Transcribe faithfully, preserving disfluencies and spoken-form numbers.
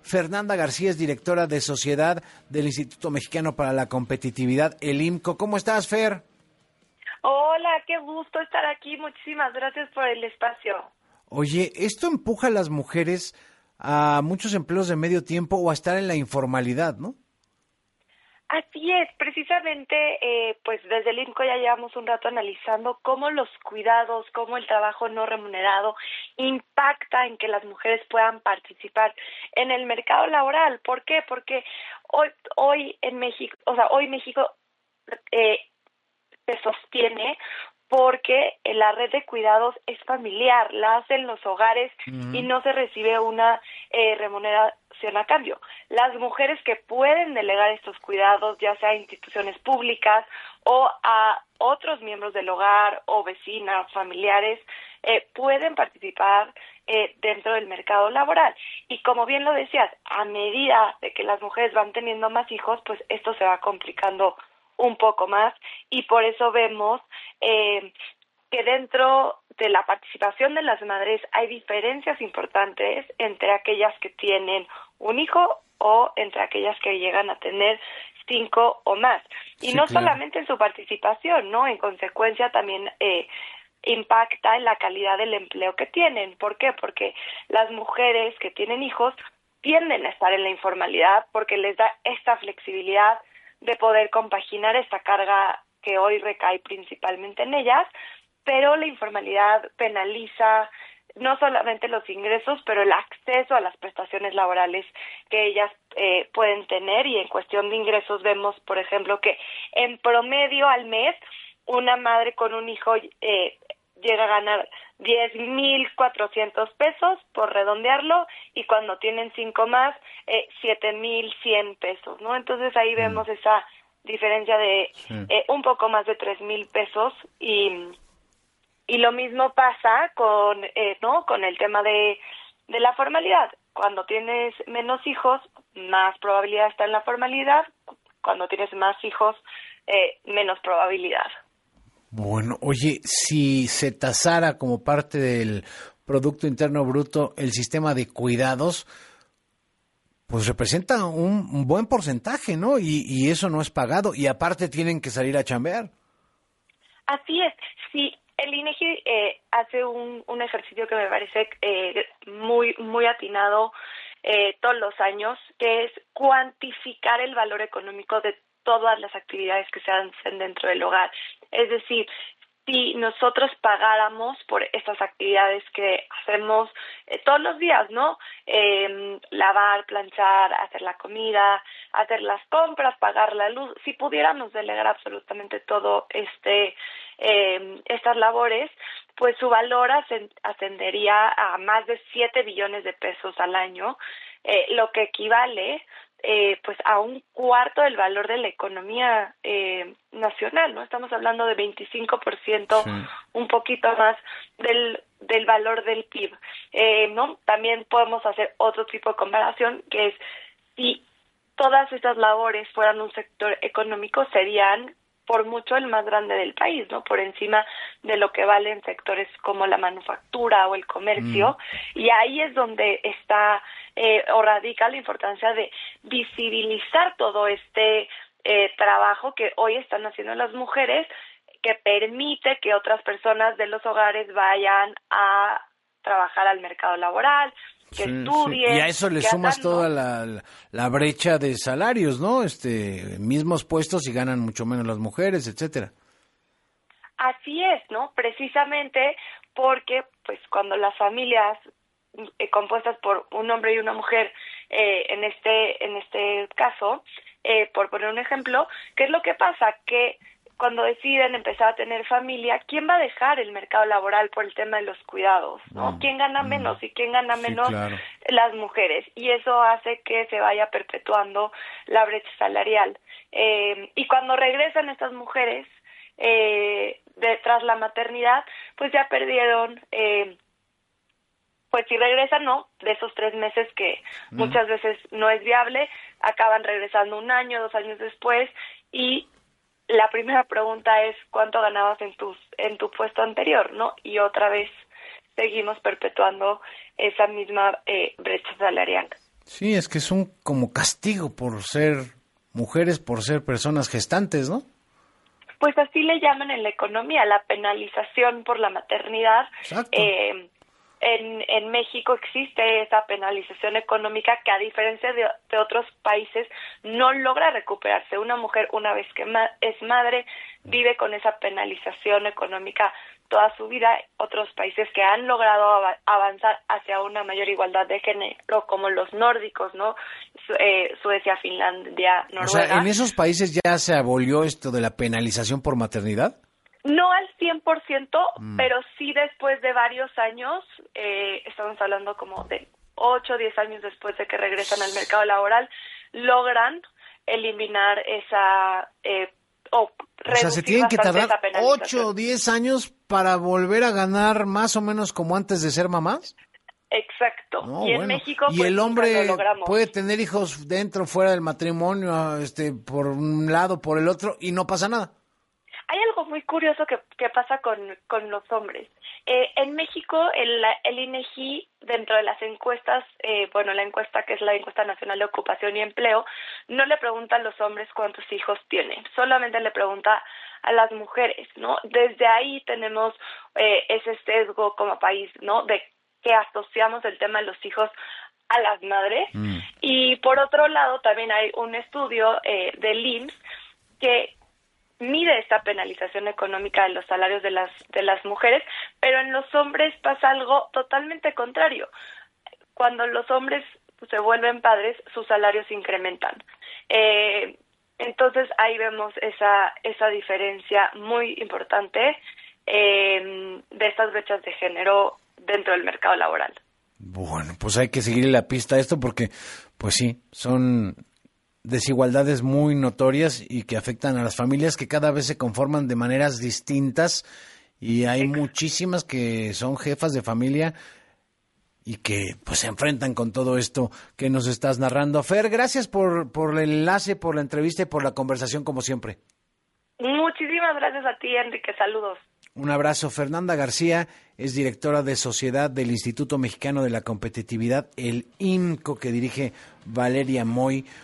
Fernanda García es directora de Sociedad del Instituto Mexicano para la Competitividad, el I M C O. ¿Cómo estás, Fer? Hola, qué gusto estar aquí. Muchísimas gracias por el espacio. Oye, ¿esto empuja a las mujeres a muchos empleos de medio tiempo o a estar en la informalidad, no? Así es, precisamente, eh, pues desde el I M C O ya llevamos un rato analizando cómo los cuidados, cómo el trabajo no remunerado impacta en que las mujeres puedan participar en el mercado laboral. ¿Por qué? Porque hoy, hoy en México, o sea, hoy México eh, se sostiene porque la red de cuidados es familiar, la hacen los hogares uh-huh. y no se recibe una eh, remuneración a cambio. Las mujeres que pueden delegar estos cuidados, ya sea a instituciones públicas o a otros miembros del hogar o vecinas, familiares, eh, pueden participar eh, dentro del mercado laboral. Y como bien lo decías, a medida de que las mujeres van teniendo más hijos, pues esto se va complicando un poco más, y por eso vemos eh, que dentro de la participación de las madres hay diferencias importantes entre aquellas que tienen un hijo o entre aquellas que llegan a tener cinco o más. Y sí, no claro. solamente en su participación, ¿no? En consecuencia también eh, impacta en la calidad del empleo que tienen. ¿Por qué? Porque las mujeres que tienen hijos tienden a estar en la informalidad porque les da esta flexibilidad de poder compaginar esta carga que hoy recae principalmente en ellas, pero la informalidad penaliza no solamente los ingresos, pero el acceso a las prestaciones laborales que ellas eh, pueden tener. Y en cuestión de ingresos vemos, por ejemplo, que en promedio al mes una madre con un hijo eh, llega a ganar diez mil cuatrocientos pesos, por redondearlo, y cuando tienen cinco más, eh, siete mil cien pesos, ¿no? Entonces ahí mm. vemos esa diferencia de sí. eh, un poco más de tres mil pesos, y y lo mismo pasa con, eh, ¿no? con el tema de, de la formalidad. Cuando tienes menos hijos, más probabilidad está en la formalidad. Cuando tienes más hijos, eh, menos probabilidad. Bueno, oye, si se tasara como parte del Producto Interno Bruto el sistema de cuidados, pues representa un, un buen porcentaje, ¿no? Y, y eso no es pagado, y aparte tienen que salir a chambear. Así es, sí. El INEGI eh, hace un, un ejercicio que me parece eh, muy, muy atinado eh, todos los años, que es cuantificar el valor económico de todas las actividades que se hacen dentro del hogar. Es decir, si nosotros pagáramos por estas actividades que hacemos eh, todos los días, ¿no? Eh, lavar, planchar, hacer la comida, hacer las compras, pagar la luz, si pudiéramos delegar absolutamente todo este eh, estas labores, pues su valor ascendería a más de siete billones de pesos al año, eh, lo que equivale Eh, pues a un cuarto del valor de la economía eh, nacional, ¿no? Estamos hablando de veinticinco por ciento, sí. un poquito más del del valor del P I B, eh, ¿no? También podemos hacer otro tipo de comparación, que es si todas estas labores fueran un sector económico, serían por mucho el más grande del país, ¿no? Por encima de lo que valen sectores como la manufactura o el comercio, mm. y ahí es donde está eh, o radica la importancia de visibilizar todo este eh, trabajo que hoy están haciendo las mujeres, que permite que otras personas de los hogares vayan a trabajar al mercado laboral, que sí, estudien. Sí. Y a eso le sumas hagan, toda ¿no? la, la brecha de salarios, ¿no? Este, mismos puestos y ganan mucho menos las mujeres, etcétera. Así es, ¿no? Precisamente porque, pues, cuando las familias eh, compuestas por un hombre y una mujer, eh, en este, en este caso, eh, por poner un ejemplo, ¿qué es lo que pasa? Que cuando deciden empezar a tener familia, ¿quién va a dejar el mercado laboral por el tema de los cuidados, ¿no? Mm, ¿Quién gana mm, menos? ¿Y quién gana menos? Sí, claro. Las mujeres. Y eso hace que se vaya perpetuando la brecha salarial. Eh, y cuando regresan estas mujeres, eh, de, tras la maternidad, pues ya perdieron, eh, pues si regresan, no, de esos tres meses que mm. muchas veces no es viable, acaban regresando un año, dos años después, y la primera pregunta es ¿cuánto ganabas en tus en tu puesto anterior, no? Y otra vez seguimos perpetuando esa misma eh, brecha salarial. Sí, es que es un como castigo por ser mujeres, por ser personas gestantes, ¿no? Pues así le llaman en la economía, la penalización por la maternidad. Exacto. Eh, en, en México existe esa penalización económica que, a diferencia de, de otros países, no logra recuperarse. Una mujer, una vez que ma- es madre, vive con esa penalización económica toda su vida. Otros países que han logrado av- avanzar hacia una mayor igualdad de género, como los nórdicos, ¿no? Su- eh, Suecia, Finlandia, Noruega. O sea, ¿en esos países ya se abolió esto de la penalización por maternidad? No al cien por ciento, Mm. pero sí después de varios años, eh, estamos hablando como de ocho o diez años después de que regresan al mercado laboral, logran eliminar esa eh, o O sea, se reducir tienen que bastante tardar esa penalización. ocho o diez años para volver a ganar más o menos como antes de ser mamás. Exacto. No, y en bueno. México, y pues, el nunca hombre lo logramos. puede tener hijos dentro, fuera del matrimonio, este, por un lado, por el otro, y no pasa nada. Hay algo muy curioso que, que pasa con, con los hombres. Eh, en México, el, el INEGI, dentro de las encuestas, eh, bueno, la encuesta que es la encuesta nacional de ocupación y empleo, no le pregunta a los hombres cuántos hijos tienen, solamente le pregunta a las mujeres, ¿no? Desde ahí tenemos eh, ese sesgo como país, ¿no? De que asociamos el tema de los hijos a las madres. Mm. Y por otro lado, también hay un estudio eh, del I M S S que mide esta penalización económica de los salarios de las de las mujeres, pero en los hombres pasa algo totalmente contrario. Cuando los hombres se vuelven padres, sus salarios incrementan. Eh, entonces ahí vemos esa esa diferencia muy importante eh, de estas brechas de género dentro del mercado laboral. Bueno, pues hay que seguirle la pista a esto porque, pues sí, son desigualdades muy notorias y que afectan a las familias que cada vez se conforman de maneras distintas y hay Exacto. muchísimas que son jefas de familia y que pues se enfrentan con todo esto que nos estás narrando. Fer, gracias por, por el enlace, por la entrevista y por la conversación como siempre. Muchísimas gracias a ti, Enrique. Saludos. Un abrazo. Fernanda García es directora de Sociedad del Instituto Mexicano de la Competitividad, el I M C O, que dirige Valeria Moy.